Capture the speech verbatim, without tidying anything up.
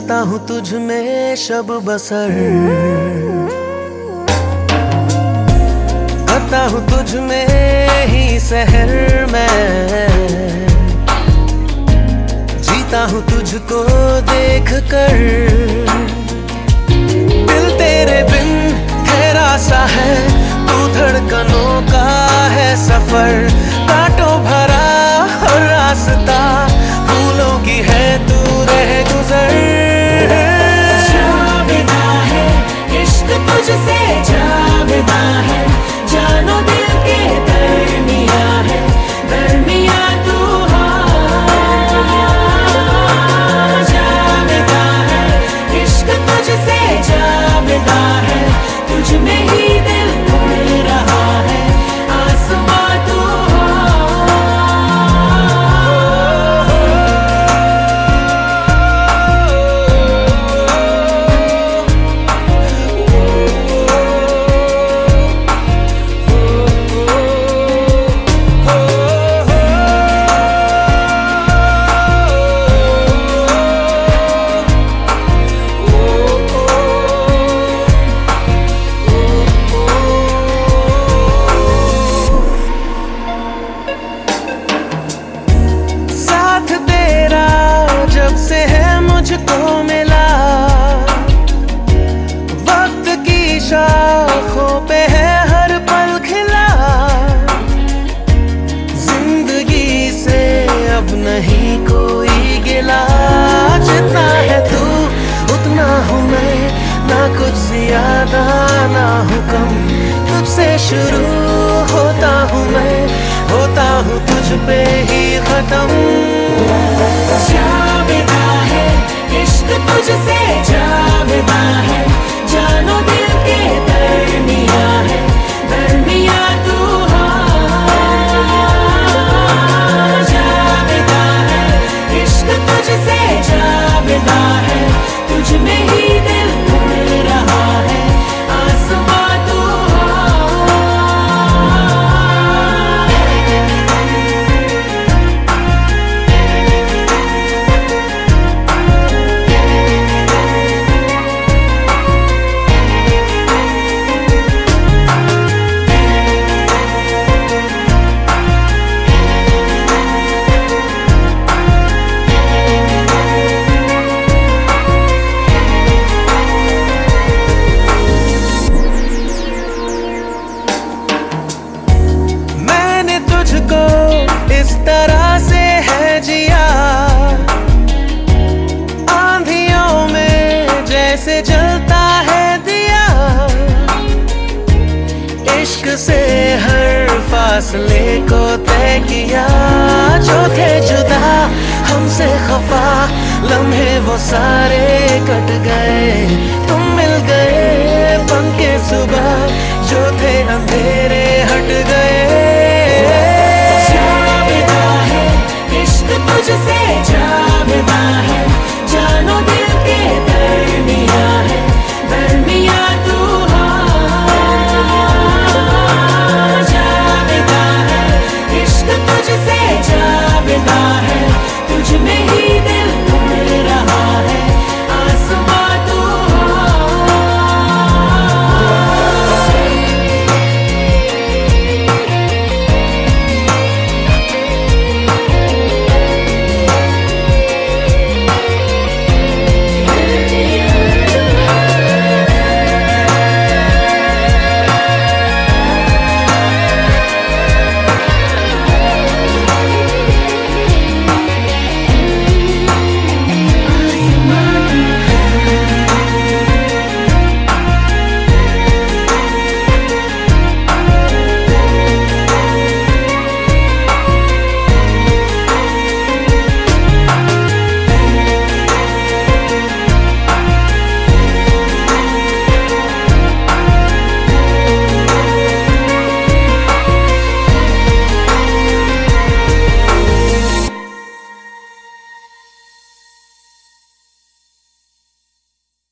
करता हूँ तुझ में शब बसर, करता हूँ तुझ में ही सहर मैं, जीता हूँ तुझको देख कर। दिल तेरे बिन ठहरा सा है, तू धड़कनों का है सफर, कांटों भरा हर रास्ता, फूलों की है तू रह गुजर। जावेदा है इश्क तुझसे, जावेदा है जानो दिल के दरमिया है, दरमिया तू जावेदा है इश्क तुझसे, जावेदा है तुझ में ही दिल उड़ रहा है, आसमां तू से है मुझको मिला, वक्त की शाखों पे है हर पल खिला, जिंदगी से अब नहीं कोई गिला, जितना है तू उतना हूँ मैं, ना कुछ ज्यादा ना हूँ कम, तुझसे शुरू होता हूँ मैं, होता हूँ तुझ पे ही खत्म। जावेदा है इश्क तुझसे, जावेदा है जानो दिल के दरमिया है, दरमिया तू जावेदा है इश्क तुझसे, जावेदा है तुझ में ही दिल उड़ रहा है, आसमां तू तुझको इस तरह से है जिया, आंधियों में जैसे जलता है दिया, इश्क से हर फासले को तय किया, जो थे जुदा हमसे खफा लम्हे वो सारे कट गए, तुम मिल गए बन के सुबह, जो थे अंधेरे